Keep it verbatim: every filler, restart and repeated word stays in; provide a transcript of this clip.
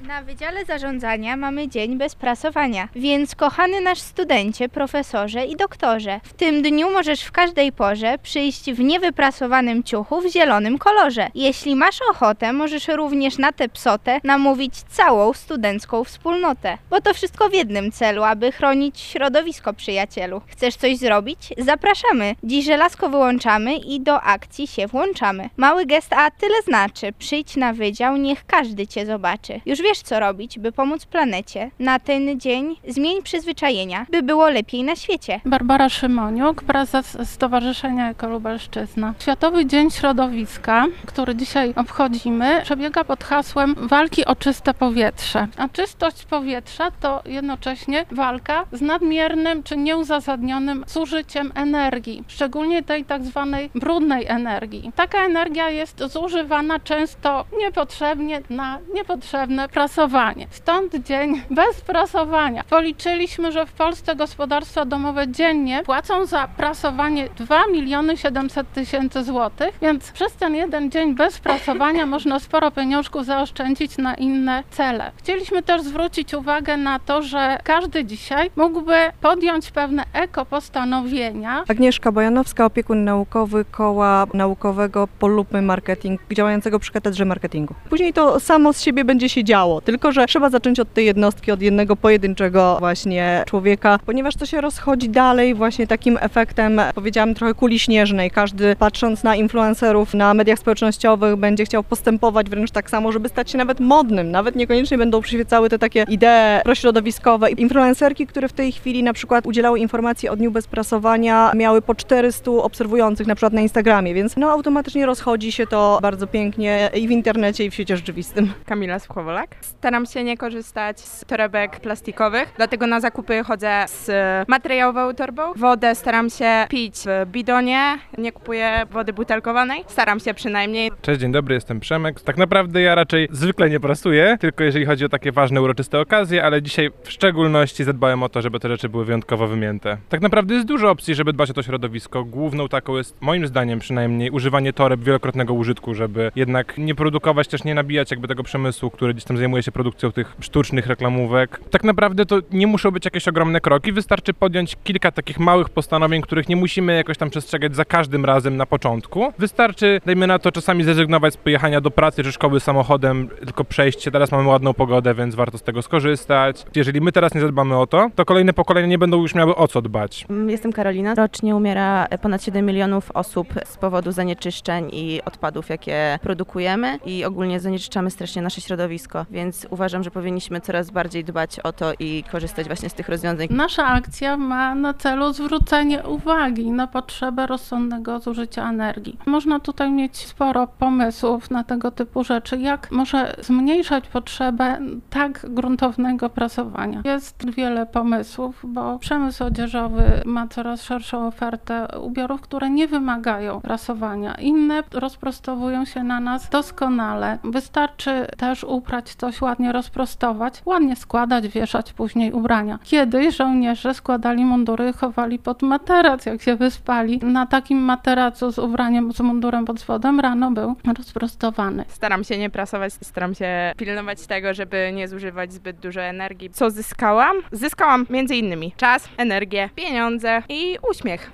Na Wydziale Zarządzania mamy dzień bez prasowania, więc kochany nasz studencie, profesorze i doktorze, w tym dniu możesz w każdej porze przyjść w niewyprasowanym ciuchu w zielonym kolorze. Jeśli masz ochotę, możesz również na tę psotę namówić całą studencką wspólnotę, bo to wszystko w jednym celu, aby chronić środowisko, przyjacielu. Chcesz coś zrobić? Zapraszamy! Dziś żelazko wyłączamy i do akcji się włączamy. Mały gest, a tyle znaczy. Przyjdź na wydział, niech każdy cię zobaczy. Już wiesz, co robić, by pomóc planecie. Na ten dzień zmień przyzwyczajenia, by było lepiej na świecie. Barbara Szymoniuk, prezes Stowarzyszenia Ekolubelszczyzna. Światowy Dzień Środowiska, który dzisiaj obchodzimy, przebiega pod hasłem walki o czyste powietrze. A czystość powietrza to jednocześnie walka z nadmiernym czy nieuzasadnionym zużyciem energii, szczególnie tej tak zwanej brudnej energii. Taka energia jest zużywana często niepotrzebnie na niepotrzebne prasowanie. Stąd dzień bez prasowania. Policzyliśmy, że w Polsce gospodarstwa domowe dziennie płacą za prasowanie dwa miliony siedemset tysięcy złotych, więc przez ten jeden dzień bez prasowania można sporo pieniążków zaoszczędzić na inne cele. Chcieliśmy też zwrócić uwagę na to, że każdy dzisiaj mógłby podjąć pewne ekopostanowienia. Agnieszka Bojanowska, opiekun naukowy Koła Naukowego Polubmy Marketing, działającego przy Katedrze Marketingu. Później to samo z siebie będzie się działo, tylko że trzeba zacząć od tej jednostki, od jednego pojedynczego właśnie człowieka, ponieważ to się rozchodzi dalej właśnie takim efektem, powiedziałam, trochę kuli śnieżnej. Każdy, patrząc na influencerów na mediach społecznościowych, będzie chciał postępować wręcz tak samo, żeby stać się nawet modnym. Nawet niekoniecznie będą przyświecały te takie idee prośrodowiskowe. Influencerki, które w tej chwili na przykład udzielały informacji o dniu bez prasowania, miały po czterysta obserwujących na przykład na Instagramie, więc no automatycznie rozchodzi się to bardzo pięknie i w internecie, i w świecie rzeczywistym. Kamila Słuchowolak. Staram się nie korzystać z torebek plastikowych, dlatego na zakupy chodzę z materiałową torbą. Wodę staram się pić w bidonie, nie kupuję wody butelkowanej, staram się przynajmniej. Cześć, dzień dobry, jestem Przemek. Tak naprawdę ja raczej zwykle nie prasuję, tylko jeżeli chodzi o takie ważne, uroczyste okazje, ale dzisiaj w szczególności zadbałem o to, żeby te rzeczy były wyjątkowo wymięte. Tak naprawdę jest dużo opcji, żeby dbać o to środowisko. Główną taką jest, moim zdaniem przynajmniej, używanie toreb wielokrotnego użytku, żeby jednak nie produkować, też nie nabijać jakby tego przemysłu, który gdzieś tam zajmuje się produkcją tych sztucznych reklamówek. Tak naprawdę to nie muszą być jakieś ogromne kroki, wystarczy podjąć kilka takich małych postanowień, których nie musimy jakoś tam przestrzegać za każdym razem na początku. Wystarczy, dajmy na to, czasami zrezygnować z pojechania do pracy czy szkoły samochodem, tylko przejść się. Teraz mamy ładną pogodę, więc warto z tego skorzystać. Jeżeli my teraz nie zadbamy o to, to kolejne pokolenia nie będą już miały o co dbać. Jestem Karolina. Rocznie umiera ponad siedem milionów osób z powodu zanieczyszczeń i odpadów, jakie produkujemy, i ogólnie zanieczyszczamy strasznie nasze środowisko, więc uważam, że powinniśmy coraz bardziej dbać o to i korzystać właśnie z tych rozwiązań. Nasza akcja ma na celu zwrócenie uwagi na potrzebę rozsądnego zużycia energii. Można tutaj mieć sporo pomysłów na tego typu rzeczy, jak może zmniejszać potrzebę tak gruntownego prasowania. Jest wiele pomysłów, bo przemysł odzieżowy ma coraz szerszą ofertę ubiorów, które nie wymagają prasowania. Inne rozprostowują się na nas doskonale. Wystarczy też uprać coś, ładnie rozprostować, ładnie składać, wieszać później ubrania. Kiedyś żołnierze składali mundury, chowali pod materac, jak się wyspali. Na takim materacu z ubraniem, z mundurem pod spodem rano był rozprostowany. Staram się nie prasować, staram się pilnować tego, żeby nie zużywać zbyt dużo energii. Co zyskałam? Zyskałam między innymi czas, energię, pieniądze i uśmiech.